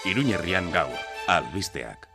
Iruñerrian gaur, albisteak.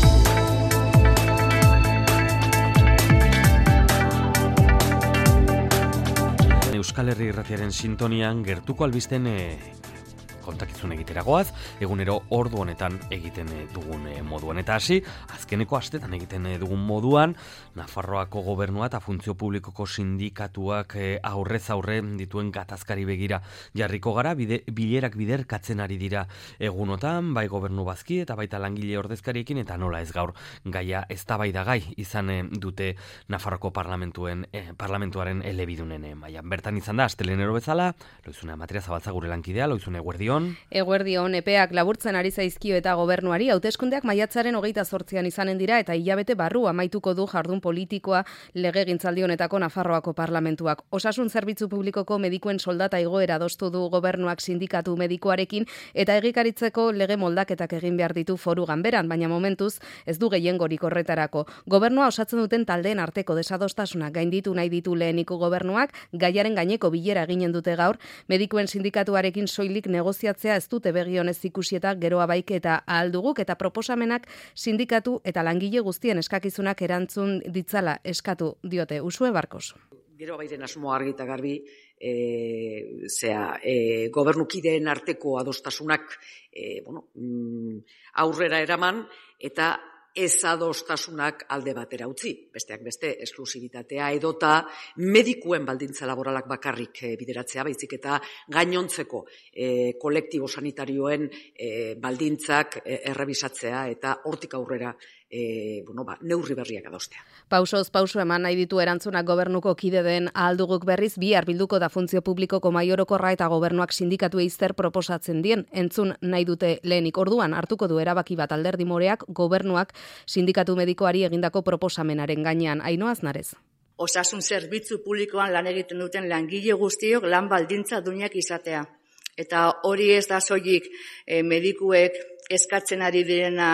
Euskal Herri Irratiaren sintonian gertuko albisten kontakizun egiteragoaz, egunero ordu honetan egiten dugun moduan. Eta hasi, azkeneko astetan egiten dugun moduan, Nafarroako gobernua eta funtzio publikoko sindikatuak aurrez aurre dituen gatazkari begira jarriko gara, bilerak biderkatzen ari dira egunotan, bai gobernu bazki eta baita langile ordezkariekin, eta nola ez gaur gaia eztabaidagai izan dute Nafarroako parlamentuaren elebidunen mailan. Bertan izan da, astelenero bezala, Loizune Amatria Zabaltza gure lankidea, Loizune eguerdion. Eguerdion, epeak laburtzen ari zaizkio eta gobernuari, hauteskundeak maiatzaren 28an izanen dira eta hilabete barru amaituko du jardun politikoa legegintzaldi honetako Nafarroako parlamentuak. Osasun zerbitzu publikoko medikuen soldata igoera adostu du gobernuak sindikatu medikoarekin eta egikaritzeko lege moldaketak egin behar ditu foru ganberan, baina momentuz ez du gehiengorik horretarako. Gobernua osatzen duten taldeen arteko desadostasunak gainditu nahi ditu leheniko gobernuak, gaiaren gaineko bilera eginen dute gaur, medikuen sindikatuarekin soilik negoziatzea ez dute begionez ikusi eta geroa baik eta ahal duguk, eta proposamenak sindikatu eta langile guztien eskakizunak erantzun ditzala eskatu diote. Usue Barkos. Gero bairen asmo argi eta garbi, gobernukideen arteko adostasunak aurrera eraman eta ez adostasunak alde batera utzi. Besteak beste, esklusibitatea edota medikuen baldintza laboralak bakarrik bideratzea, baizik eta gainontzeko kolektibo sanitarioen baldintzak errebisatzea eta hortik aurrera neurri berriak adostea. Pausoz pauso eman nahi ditu erantzunak gobernuko kide den ahalduguk berriz, bihar bilduko da funtzio publikoko maiorokorra eta gobernuak sindikatu eister proposatzen dien, entzun nahi dute lehenik. Orduan hartuko du erabaki bat Alderdi Moreak gobernuak sindikatu medikoari egindako proposamenaren gainean. Ainhoa Aznarez. Osasun zerbitzu publikoan lan egiten duten langile guztiok lan baldintza duinak izatea. Eta hori ez da soilik medikuek eskatzen ari direna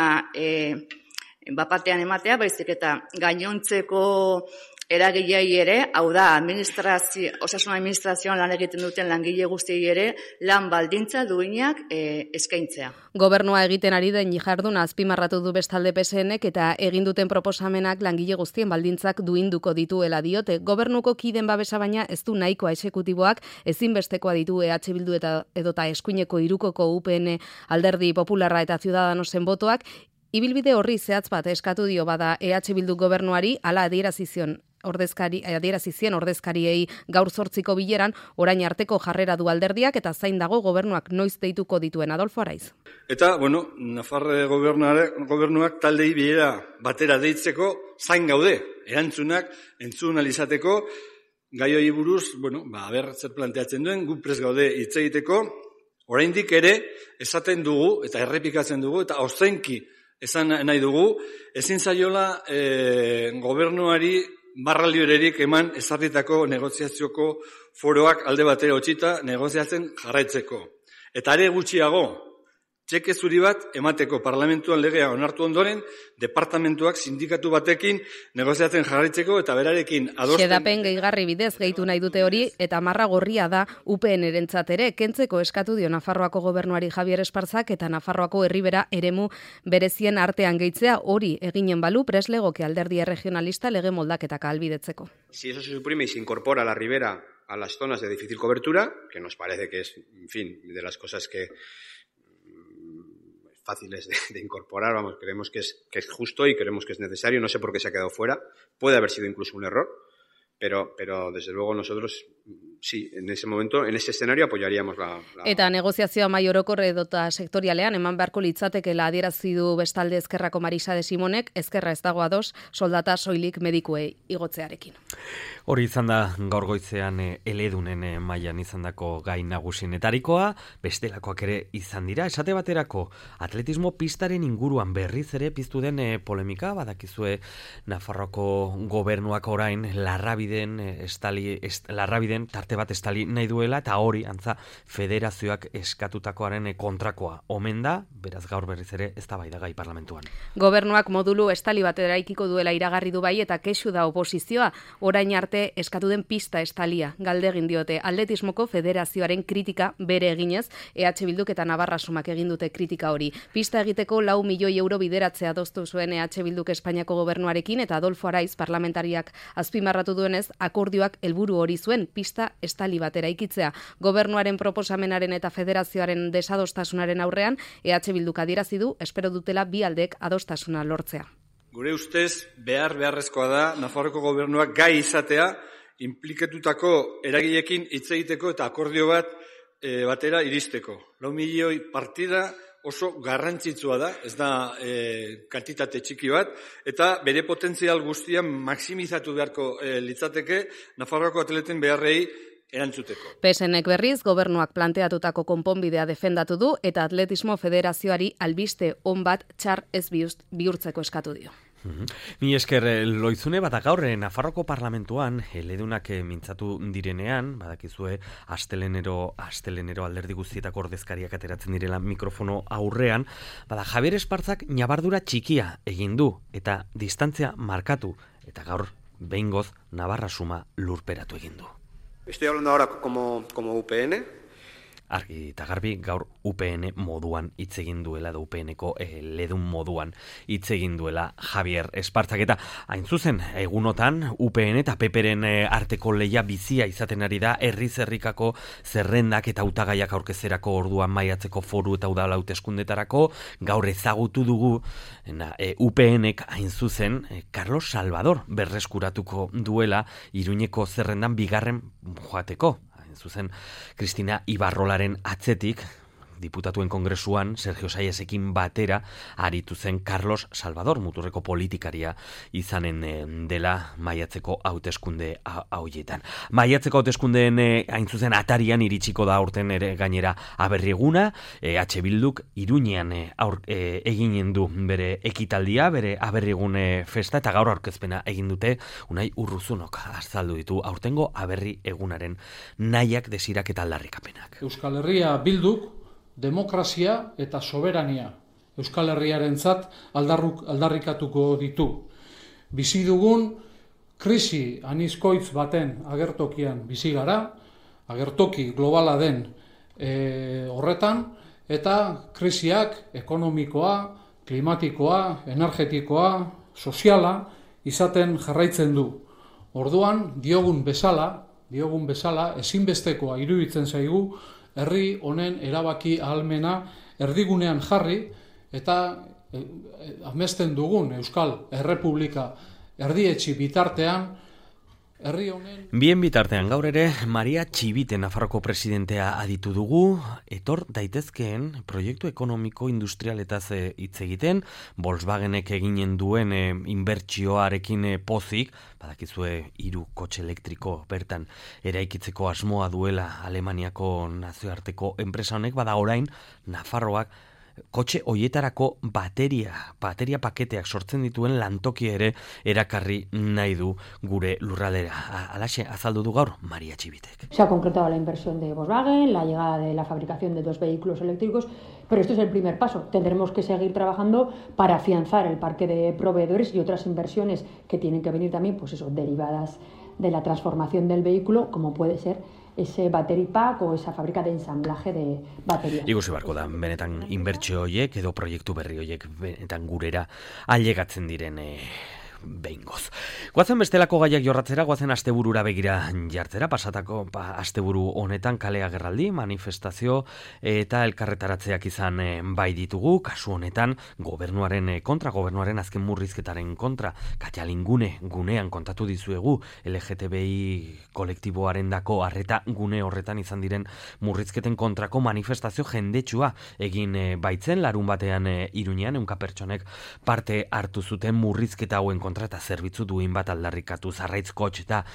bapatean ematea, baizik eta gainontzeko eragilei ere, hau da, osasun administrazioan lan egiten duten langile guztiei ere, lan baldintza duinak eskaintzea. Gobernua egiten ari den jarduna azpimarratu du bestalde PSNek eta egin duten proposamenak langile guztien baldintzak duinduko dituela diote. Gobernuko kiden babesa baina ez du nahikoa exekutiboak, ezinbestekoa ditu EH Bildu edota eskuineko irukoko UPN Alderdi Popularra eta Ciudadanosen botoak. Ibilbide horri zehatz bat eskatu dio bada EH Bildu gobernuari, hala adierazizien ordezkariei gaur 8ko bileran, orain arteko jarrera du alderdiak eta zain dago gobernuak noiz deituko dituen. Adolfo Araiz. Eta, Nafarre gobernuak taldei bilera batera deitzeko zain gaude, erantzunak entzun alizateko, gai hori buruz, zer planteatzen duen, gu prest gaude hitz egiteko, oraindik ere esaten dugu eta errepikatzen dugu eta ozenki esan nahi dugu, ezin zaiola gobernuari barraliorerik eman ezarritako negoziazioko foroak alde batera utzita negoziatzen jarraitzeko. Eta are gutxiago, txeke zuri bat emateko parlamentuan legea onartu ondoren, departamentuak sindikatu batekin negoziatzen jarraitzeko eta berarekin adosten... Xedapen gehigarri bidez gehitu nahi dute hori eta marra gorria da UPN-erentzat ere, kentzeko eskatu dio Nafarroako gobernuari Javier Esparzak eta Nafarroako herribera eremu berezien artean gehitzea, hori eginen balu preslegoke alderdi regionalista lege moldaketak ahalbidetzeko. Si eso se suprime y se incorpora la ribera a las zonas de difícil cobertura, que nos parece que es, de las cosas que fáciles de incorporar, creemos que es justo y creemos que es necesario, no sé por qué se ha quedado fuera, puede haber sido incluso un error, pero desde luego nosotros sí, en ese momento, en ese escenario apoyaríamos la... Eta negoziazioa mahai orokor edota sektorialean eman beharko litzatekeela adierazi du bestalde Ezkerrako Marisa de Simonek, Ezkerra ez dago ados soldata soilik medikuei igotzearekin. Hori izan da gaur goizean eledunen mailan izandako gai nagusienetarikoa, bestelakoak ere izan dira. Esate baterako atletismo pistaren inguruan berriz ere piztu den polemika, badakizue Nafarroako gobernuak orain larrabide Larrabiden tarte bat estali nahi duela, eta hori antza federazioak eskatutakoaren kontrakoa omen da, beraz gaur berriz ere eztabaidagai parlamentuan. Gobernuak modulu estali bat eraikiko duela iragarri du bai eta kexu da oposizioa, orain arte eskatu den pista estalia. Galdegin diote atletismoko federazioaren kritika bere eginez, EH Bilduk eta Navarra Sumak egin dute kritika hori. Pista egiteko 4 milioi euro bideratzea adostu zuen EH Bilduk Espainiako gobernuarekin eta Adolfo Araiz parlamentariak azpimarratu duenez akordioak helburu hori zuen pista estali bat eraikitzea. Gobernuaren proposamenaren eta federazioaren desadostasunaren aurrean EH Bilduk adierazi du espero dutela bi aldek adostasuna lortzea. Gure ustez beharrezkoa da Nafarroko gobernuak gai izatea inplikatutako eragileekin hitz egiteko eta akordio batera iristeko. 4 milioi partida oso garrantzitsua da, ez da kantitate txiki bat, eta bere potentzial guztia maksimizatu beharko litzateke Nafarroako atleten beharrei erantzuteko. PSNek berriz gobernuak planteatutako konponbidea defendatu du eta Atletismo Federazioari albiste on bat txar ez bihurtzeko eskatu dio. Ni esker Loizune, bata gaur Nafarroko parlamentuan eledunak mintzatu direnean, badakizue astelenero alderdi guztietako ordezkariak ateratzen direla mikrofono aurrean, Javier Espartzak ñabardura txikia egin du eta distantzia markatu, eta gaur behingoz Navarra Suma lurperatu egin du. Estoy hablando ahora como UPN. Argi eta garbi gaur UPN moduan hitz egin duela, edo UPNeko ledun moduan hitz egin duela Javier Espartzak, eta hain zuzen egunotan UPN eta PPren arteko lehia bizia izaten ari da herrikako zerrendak eta hautagaiak aurkezerako orduan maiatzeko foru eta udal hauteskundetarako. Gaur ezagutu dugu UPNek hain zuzen Carlos Salvador berreskuratuko duela Iruñeko zerrendan bigarren joateko. Zuzen, Cristina Ibarrolaren atzetik, diputatuen kongresuan, Sergio Saiesekin batera, aritu zen Carlos Salvador, muturreko politikaria izanen dela maiatzeko hauteskunde hauetan. Maiatzeko hauteskundeen hain zuzen atarian iritsiko da aurten ere gainera aberri eguna, EH Bilduk Iruñean eginen du bere ekitaldia, bere aberri egune festa, eta gaur aurkezpena egin dute Unai Urruzunok azaldu ditu aurtengo aberri egunaren nahiak, desirak eta aldarrikapenak. Euskal Herria Bilduk demokrazia eta soberania Euskal Herriarentzat aldarrikatuko ditu. Bizi dugun krisi anizkoitz baten agertokian bizi gara, agertoki globala den horretan, eta krisiak ekonomikoa, klimatikoa, energetikoa, soziala izaten jarraitzen du. Orduan, diogun bezala ezinbestekoa iruditzen zaigu herri honen erabaki ahalmena erdigunean jarri eta amesten dugun Euskal Errepublika erdietxi bitartean herri honen... Bien bitartean gaur ere Maria Txibite Nafarroko presidentea aditu dugu, etor daitezkeen proiektu ekonomiko industrialetaz hitz egiten, Volkswagenek eginen duen inbertsioarekin pozik, badakizue 3 kotxe elektriko bertan eraikitzeko asmoa duela Alemaniako nazioarteko enpresa honek, bada orain Nafarroak kotxe hoietarako bateria paketeak sortzen dituen lantoki ere erakarri nahi du gure lurraldera. Alaxe azaldu du gaur Maria Txibitek. Se ha concretado la inversión de Volkswagen, la llegada de la fabricación de 2 vehículos eléctricos, pero esto es el primer paso. Tendremos que seguir trabajando para afianzar el parque de proveedores y otras inversiones que tienen que venir también, pues eso, derivadas de la transformación del vehículo, como puede ser ese battery pack o esa fábrica de ensamblaje de baterías. Ikusi barko da, benetan inbertsio horiek edo proiektu berri horiek benetan gurera ailegatzen diren behingoz. Goazen bestelako gaiak jorratzera, goazen asteburura begira jartzera, pasatako asteburu honetan kale agerraldi, manifestazio eta elkarretaratzeak izan bai ditugu, kasu honetan gobernuaren azken murrizketaren kontra, Katalingune gunean kontatu dizuegu, LGTBI kolektiboaren dako arreta gune horretan izan diren murrizketen kontrako manifestazio jendetsua egin baitzen, larun batean Iruñean, 100 pertsonek parte hartu zuten murrizketa hauen kontra eta zerbitzu duin bat aldarrikatu Zarraitz Kotx eta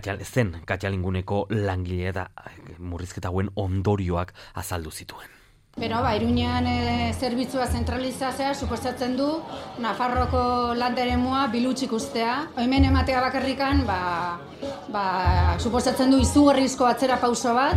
Katalinguneko langile eta murrizketa hauen ondorioak azaldu zituen. Iruñean zerbitzua zentralizatzea suposatzen du Nafarroko landeremua bilutsik ustea. Hemen ematea bakarrikan, suposatzen du izugarrizko atzera pauso bat.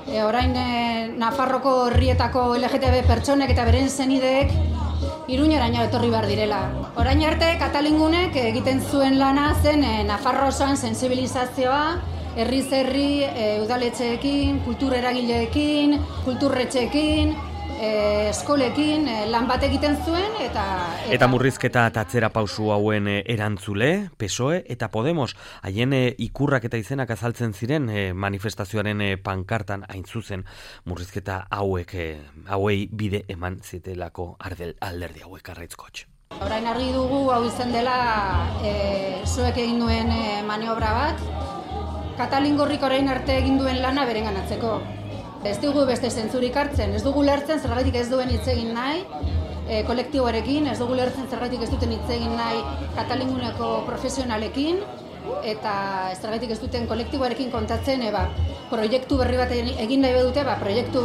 Orain Nafarroko herrietako LGTB pertsonek eta beren zenideek Iruñeraino etorri behar direla. Orain arte Katalingunek egiten zuen lana zen Nafarro osoan sensibilizazioa, herriz herri, udaletxeekin, kultur eragileekin, kulturretxeekin, eskolekin lan bat egiten zuen eta murrizketa eta atzera pausu hauen erantzule, PSOE eta Podemos haien ikurrak eta izenak azaltzen ziren manifestazioaren pankartan hain zuzen murrizketa hauei bide eman zitelako alderdi hauek Arraitzkotx. Orain argi dugu hau izan dela zuek egin duen maniobra bat, Katalingorrik orain arte egin duen lana berenganatzeko. Ez dugu beste zentzurik hartzen, ez dugu lertzen zergatik ez duen hitz egin nahi kolektiboarekin, ez dugu lertzen zergatik ez duten hitz egin nahi Katalinguneko profesionalekin, eta zergatik ez duten kolektiboarekin kontatzen, proiektu berri bat egin nahi dute, proiektu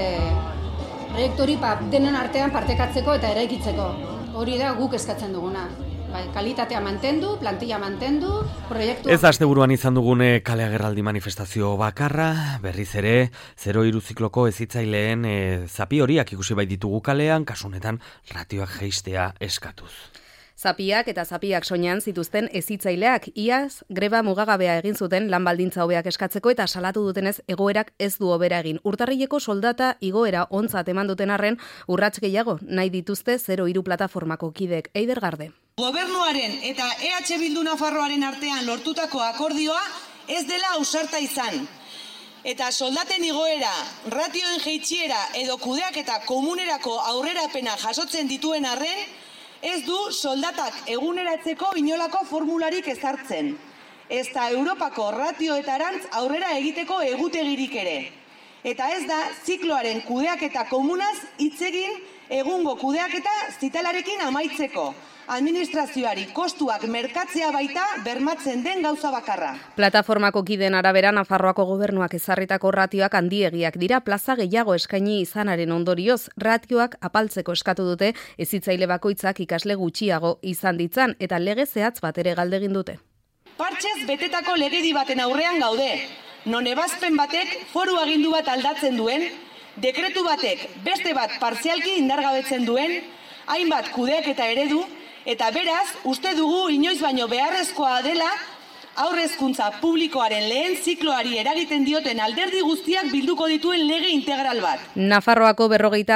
hori denen artean partekatzeko eta eraikitzeko. Hori da guk eskatzen duguna. Kalitatea mantendu, plantilla mantendu, proiektu... Ez da asteburuan izan dugune kale agerraldi manifestazio bakarra, berriz ere, 03 zikloko hezitzaileen zapi horiak ikusi bai ditugu kalean, kasunetan ratioak jeistea eskatuz. Zapiak eta zapiak soinean zituzten hezitzaileak iaz greba mugagabea egin zuten lan baldintza hobeak eskatzeko eta salatu dutenez egoerak ez du hobera egin. Urtarrileko soldata igoera ontzat eman duten arren urrats gehiago nahi dituzte 03 plataformako kideek. Eider Garde. Gobernuaren eta EH Bildu Nafarroaren artean lortutako akordioa ez dela ausarta izan. Eta soldaten igoera, ratioen jeitsiera edo kudeaketa komunerako aurrerapena jasotzen dituen arren, ez du soldatak eguneratzeko inolako formularik ezartzen. Ez da Europako ratioetarantz aurrera egiteko egutegirik ere. Eta ez da zikloaren kudeaketa komunaz hitz egin egungo kudeaketa zitalarekin amaitzeko. Administrazioari kostuak merkatzea baita bermatzen den gauza bakarra. Plataformako kideen arabera Nafarroako gobernuak ezarritako ratioak handiegiak dira plaza gehiago eskaini izanaren ondorioz. Ratioak apaltzeko eskatu dute hezitzaile bakoitzak ikasle gutxiago izan ditzan eta lege zehatz bat ere galdegin dute. Partxez betetako legedi baten aurrean gaude, non ebazpen batek foru agindu bat aldatzen duen, dekretu batek beste bat partzialki indargabetzen duen, hainbat kudeaketa eredu, eta beraz, uste dugu inoiz baino beharrezkoa dela aurrezkuntza publikoaren lehen zikloari eragiten dioten alderdi guztiak bilduko dituen lege integral bat. Nafarroako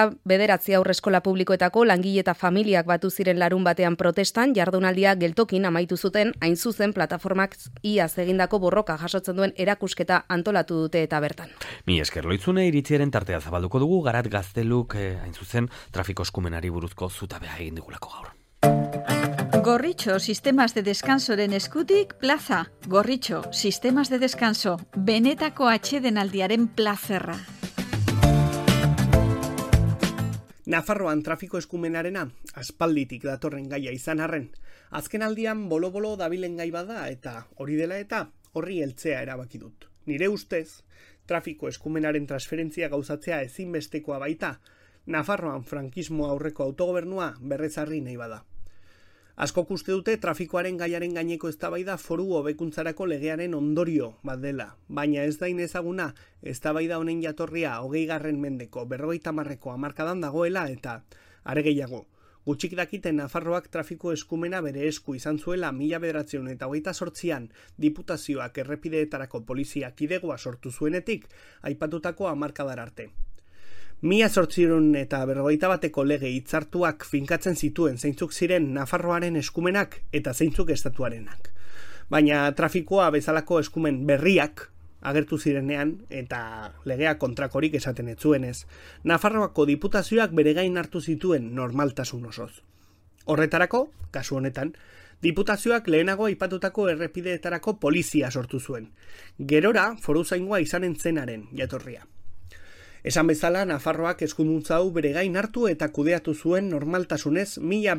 59 haurreskola publikoetako langile eta familiak batu ziren larun batean protestan, jardunaldia geltokin amaitu zuten, hain zuzen plataformak iaz egindako borroka jasotzen duen erakusketa antolatu dute eta bertan. Mi esker Loitzune iritziaren tartea zabalduko dugu, Garat Gazteluk hain zuzen trafiko eskumenari buruzko zutabea egin digulako gaur. Gorritxo Sistemas de Descansoren eskutik plaza. Gorritxo Sistemas de Descanso, benetako atsedenaldiaren plazerra. Nafarroan trafiko eskumenarena aspalditik datorren gaia izan arren. Azken aldian bolo-bolo dabilen gai bada eta hori dela eta horri heltzea erabaki dut. Nire ustez, trafiko eskumenaren transferentzia gauzatzea ezinbestekoa baita, Nafarroan frankismo aurreko autogobernua berrezarri nahi bada. Askok uste dute trafikoaren gaiaren gaineko eztabaida foru hobekuntzarako legearen ondorio bat dela, baina ez da inezaguna eztabaida honen jatorria 20. mendeko 50. hamarkadan dagoela eta are gehiago. Gutxik dakiten Nafarroak trafiko eskumena bere esku izan zuela 1928an diputazioak errepideetarako polizia kidegoa sortu zuenetik aipatutako hamarkadar arte. 1851eko lege hitzartuak finkatzen zituen zeintzuk ziren Nafarroaren eskumenak eta zeintzuk estatuarenak. Baina trafikoa bezalako eskumen berriak agertu zirenean eta legea kontrakorik esaten ez zuenez, Nafarroako diputazioak bere gain hartu zituen normaltasun osoz. Horretarako, kasu honetan, diputazioak lehenago aipatutako errepideetarako polizia sortu zuen. Gerora foruzaingoa izanen zenaren jatorria. Esan bezala, Nafarroak eskuduntza hau bere gain hartu eta kudeatu zuen normaltasunez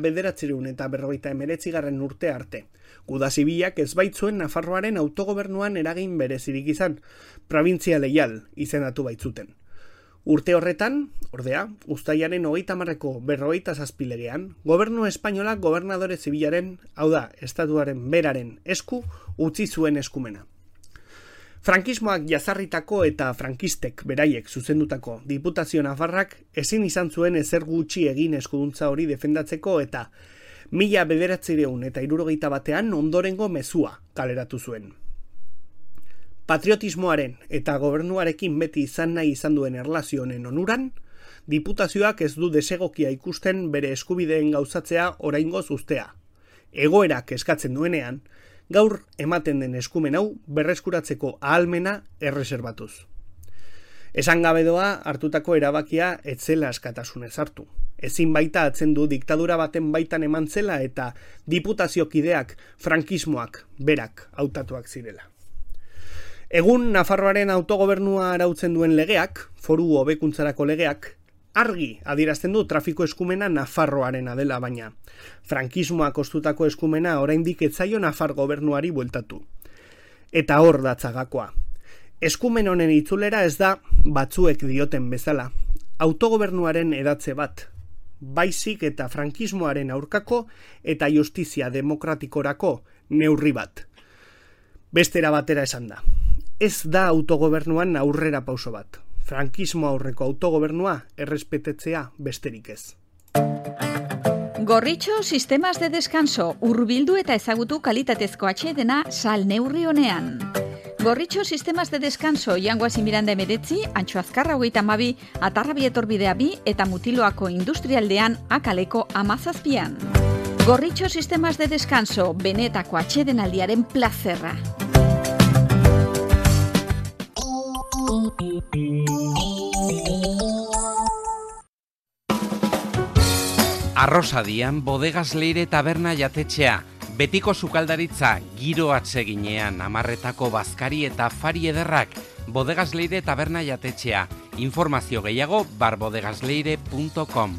1959 urte arte. Guda zibilak ez baitzuen Nafarroaren autogobernuan eragin berezirik izan, probintzia leial izendatu baitzuten. Urte horretan, ordea, uztailaren 30ko 57 legean, Gobernu Espainolak gobernadore zibilaren, hau da, estatuaren beraren esku utzi zuen eskumena. Frankismoak jazarritako eta frankistek beraiek zuzendutako Diputazio Nafarrak ezin izan zuen ezer gutxi egin eskuduntza hori defendatzeko eta 1971 ondorengo mezua kaleratu zuen. Patriotismoaren eta gobernuarekin beti izan nahi izan duen erlazio honen onuran, diputazioak ez du desegokia ikusten bere eskubideen gauzatzea oraingoz uztea. Egoerak eskatzen duenean, gaur ematen den eskumen hau berreskuratzeko ahalmena erreserbatuz. Esan gabe doa hartutako erabakia ez zela askatasunez hartu. Ezin baita atzen du diktadura baten baitan eman zela eta diputaziokideak frankismoak berak hautatuak zirela. Egun Nafarroaren autogobernua arautzen duen legeak, foru hobekuntzarako legeak, argi adierazten du trafiko eskumena Nafarroarena dela, baina frankismoak ostutako eskumena oraindik ez zaio Nafar gobernuari bueltatu. Eta hor datzagakoa. Eskumen honen itzulera ez da batzuek dioten bezala, autogobernuaren edatze bat, baizik eta frankismoaren aurkako eta justizia demokratikorako neurri bat. Bestera batera esan da. Ez da autogobernuan aurrera pauso bat. Frankismo aurreko autogobernua errespetetzea besterik ez. Gorritxo sistemas de descanso, hurbildu eta ezagutu kalitatezko atsedena sal neurri honean. Gorritxo sistemas de descanso Jangoazi Miranda 19, Antxo Azkarra 32, Atarrabi etorbidea 2 eta Mutiloako industrialdean Akaleko 17. Gorritxo sistemas de descanso, benetako atsedenaldiaren plazerra. Arrosadian Bodegas Leire taberna jatetxea, betiko sukaldaritza, giro atseginean, amarretako bazkari eta afari ederrak, Bodegas Leire taberna jatetxea, informazio gehiago barbodegasleire.com.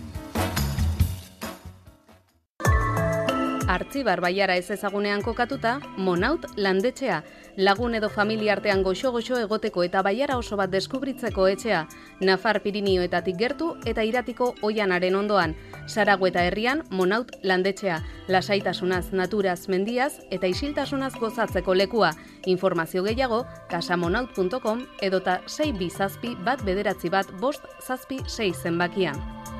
Artzibar Baiara ez ezagunean kokatuta, Monaut landetxea, lagun edo familia artean goxo-goxo egoteko eta Baiara oso bat deskubritzeko etxea, Nafar Pirinioetatik gertu eta Iratiko Oianaren ondoan, Saragueta herrian Monaut landetxea, lasaitasunaz, naturaz, mendiaz eta isiltasunaz gozatzeko lekua. Informazio gehiago, casamonaut.com edota 627-1 zenbakian.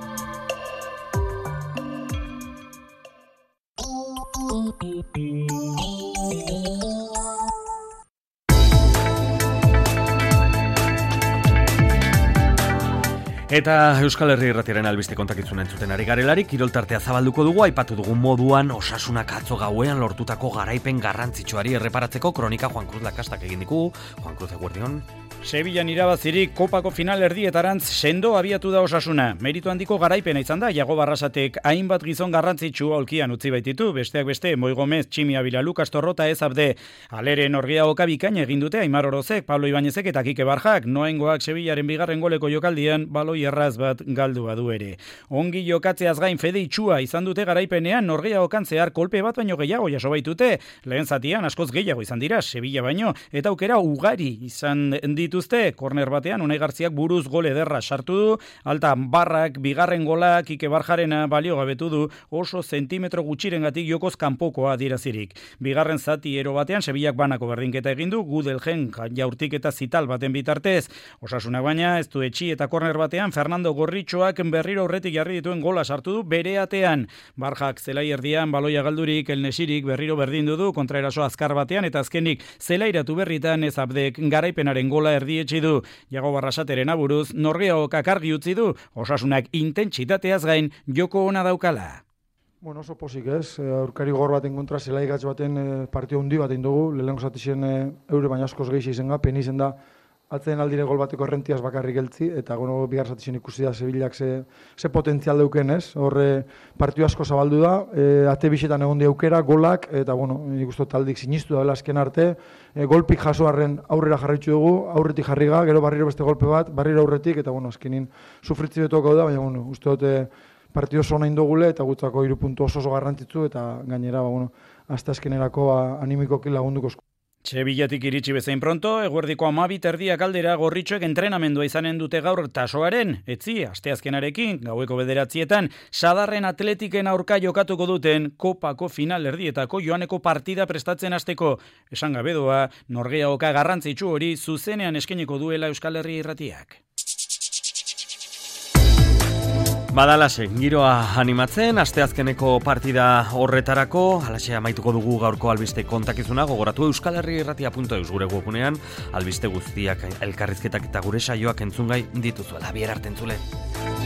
Eta Euskal Herri Irratiaren albiste kontakitzuna entzuten ari garelarik, kiroltartea zabalduko dugu, aipatu dugun moduan Osasunak atzo gauean lortutako garaipen garrantzitsuari erreparatzeko kronika Juan Cruz Lakastak egin diku. Juan Cruz, eguerdion. Sevillan irabazirik kopako final erdietarantz sendo abiatu da Osasuna. Meritu handiko garaipena izan da, Iago Barrasatek hainbat gizon garrantzitsu aulkian utzi baititu, besteak beste, Moi Gomez, Tximi Abila, Lukas Torrota ez abde. Alere Norgia Oka bikaina egin dute, Aimar Orozek, Pablo Ibañezek eta Kike Barjak, noengoak Sevillaren bigarren goleko jokaldian, baloi erraz bat galdua du ere. Ongi jokatzeaz gain Fede Itxua izan dute garaipenean, Norgia Okan zehar kolpe bat baino gehiago jaso baitute, lehen zatian askoz gehiago izan dira, Sevilla baino, eta aukera ugari izan dituzte, korner batean, Unai Gartziak buruz gol ederra sartu du, alta Barrak, bigarren golak, Ike Barjarena balio gabetu du, oso zentimetro gutxirengatik jokoz kanpokoa adirazirik. Bigarren zati ero batean, Sevillak banako berdinketa egin du, Gudelgen jaurtik eta zital baten bitartez. Osasunak baina, ez du etxi eta korner batean, Fernando Gorritxoak berriro aurretik jarri dituen gola sartu du bere atean. Barjak zelai erdian, baloia galdurik, elnesirik berriro berdindu du, kontraeraso azkar batean, eta azkenik zelairatu berritan ez abdek garaipenaren gola erdietsi du. Iago Barrasateren aburuz, Norgia Okak argi utzi du, Osasunak intentsitateaz gain joko ona daukala. Bueno, oso posik ez, aurkari gor baten kontra zelaigatz baten partio hundi baten dugu, lehenko zatizien eure baina askoz gehi izen ga, peni izen da, atzen aldire gol bateko errentiaz bakarrik geltzi, eta gono bigar zatizien ikusi da Sevillak ze potentzial deuken ez, horre partio asko zabaldu da, ate bisetan egon di aukera, golak, eta bueno, ikustu taldik sinistu da azken arte, golpik jasoarren aurrera jarraitzu dugu, aurretik jarriga, gero barriro beste golpe bat, barriro aurretik, eta bueno, azkenin sufritzi betoko da, baina bueno, uste dute partio oso nahi indogule, eta gutzako 3 puntu oso garrantzitsu, eta gainera, hasta azkenerako animikoki lagunduko esku. Sevillatik iritsi bezain pronto, eguerdiko 12:30 aldera Gorritxoek entrenamendua izanen dute gaur tasoaren, etzi, asteazkenarekin, gaueko 9:00 Sadarren Atletiken aurka jokatuko duten kopako final erdietako joaneko partida prestatzen hasteko. Esan gabe doa, norgeaoka garrantzitsu hori zuzenean eskainiko duela Euskal Herria Irratiak. Badalase, giroa animatzen, asteazkeneko partida horretarako, alaxe amaituko dugu gaurko albiste kontakizuna, gogoratu euskalherriirratia.eus gure webgunean, albiste guztiak, elkarrizketak eta gure saioak entzungai dituzuela. Bier arte entzule.